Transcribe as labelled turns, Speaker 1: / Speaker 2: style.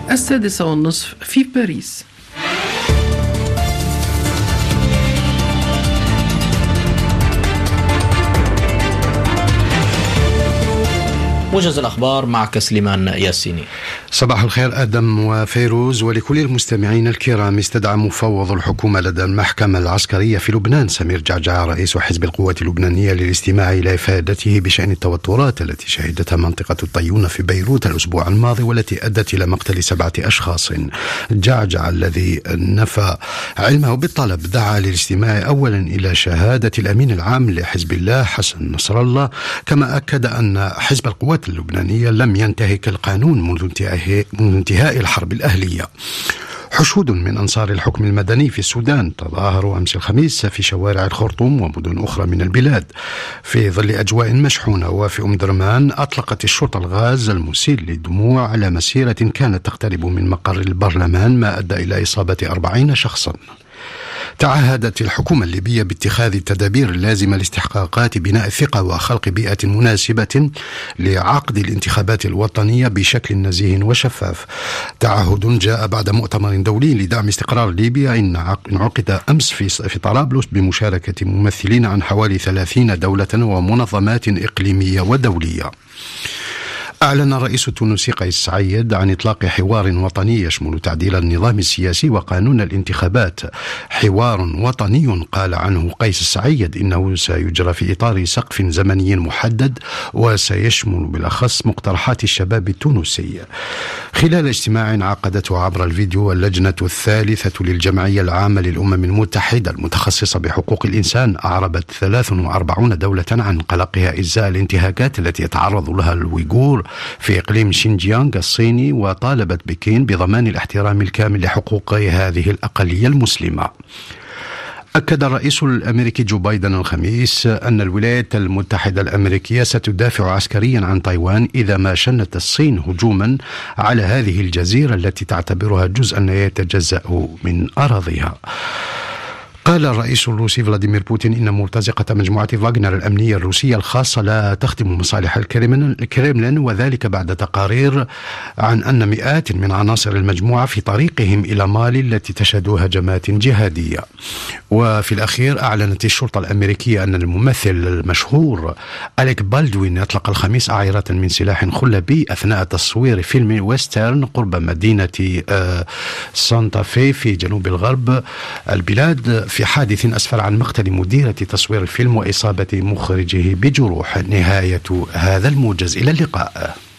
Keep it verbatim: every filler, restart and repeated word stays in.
Speaker 1: السادسة والنصف في باريس.
Speaker 2: موجز الأخبار معك سليمان ياسيني.
Speaker 3: صباح الخير آدم وفيروز، ولكل المستمعين الكرام. استدعى مفوض الحكومة لدى المحكمة العسكرية في لبنان سمير جعجع رئيس حزب القوات اللبنانية للاستماع إلى إفادته بشأن التوترات التي شهدتها منطقة الطيونة في بيروت الأسبوع الماضي والتي أدت إلى مقتل سبعة أشخاص. جعجع الذي نفى علمه بالطلب دعا للاستماع أولا إلى شهادة الأمين العام لحزب الله حسن نصر الله، كما أكد أن حزب القوات اللبنانية لم ينتهك القانون منذ انتهاء منذ انتهاء الحرب الأهلية. حشود من أنصار الحكم المدني في السودان تظاهروا أمس الخميس في شوارع الخرطوم ومدن أخرى من البلاد في ظل أجواء مشحونة. وفي أم درمان أطلقت الشرطة الغاز المسيل للدموع على مسيرة كانت تقترب من مقر البرلمان، ما أدى إلى إصابة أربعين شخصا. تعهدت الحكومة الليبية باتخاذ التدابير اللازمة لاستحقاقات بناء الثقة وخلق بيئة مناسبة لعقد الانتخابات الوطنية بشكل نزيه وشفاف. تعهد جاء بعد مؤتمر دولي لدعم استقرار ليبيا إن انعقد أمس في في طرابلس بمشاركة ممثلين عن حوالي ثلاثين دولة ومنظمات إقليمية ودولية. أعلن الرئيس التونسي قيس سعيد عن إطلاق حوار وطني يشمل تعديل النظام السياسي وقانون الانتخابات. حوار وطني قال عنه قيس سعيد إنه سيجرى في إطار سقف زمني محدد وسيشمل بالأخص مقترحات الشباب التونسي. خلال اجتماع عقدته عبر الفيديو اللجنة الثالثة للجمعية العامة للأمم المتحدة المتخصصة بحقوق الإنسان، أعربت ثلاث وأربعين دولة عن قلقها إزاء الانتهاكات التي يتعرض لها الويغور في إقليم شينجيانغ الصيني، وطالبت بكين بضمان الاحترام الكامل لحقوق هذه الأقلية المسلمة. أكد الرئيس الأمريكي جو بايدن الخميس أن الولايات المتحدة الأمريكية ستدافع عسكريا عن تايوان إذا ما شنت الصين هجوما على هذه الجزيرة التي تعتبرها جزءا يتجزأ من أراضيها. قال الرئيس الروسي فلاديمير بوتين إن مرتزقة مجموعة فاغنر الأمنية الروسية الخاصة لا تخدم مصالح الكريملين، وذلك بعد تقارير عن أن مئات من عناصر المجموعة في طريقهم إلى مالي التي تشهد هجمات جهادية. وفي الأخير أعلنت الشرطة الأمريكية أن الممثل المشهور أليك بالدوين أطلق الخميس أعيرة من سلاح خلبي أثناء تصوير فيلم ويسترن قرب مدينة سانتا في في جنوب الغرب البلاد، في حادث أسفر عن مقتل مديرة تصوير الفيلم وإصابة مخرجه بجروح. نهاية هذا الموجز، إلى اللقاء.